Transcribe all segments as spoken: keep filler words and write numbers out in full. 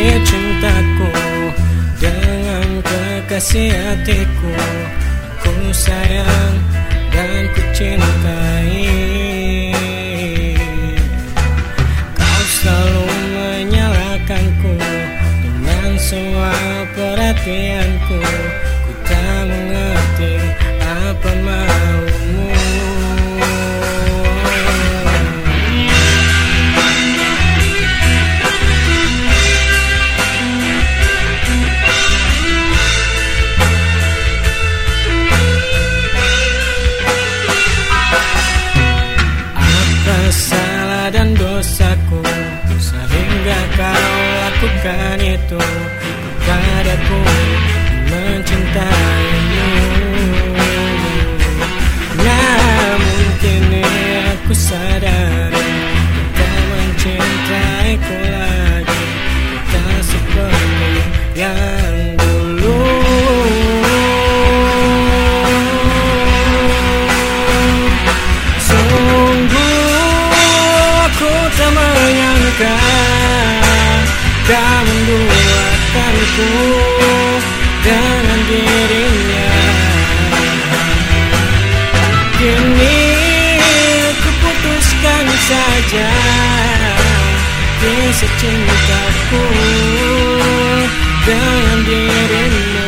mencintai cintaku dengan kekasih hatiku. Ku sayang dan ku cintai. Kau selalu menyalahkanku dengan semua perhatianku. Ku tak mengerti apa maumu. Salah dan dosaku sehingga kau lakukan itu padaku, mencintaimu. Namun kini aku sadari tak mencintaiku lagi, tak seperti yang dulu. Tak menduakanku dengan dirinya. Kini ku putuskan saja kisah cintaku dengan dirimu.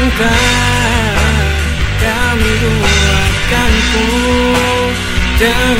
Dan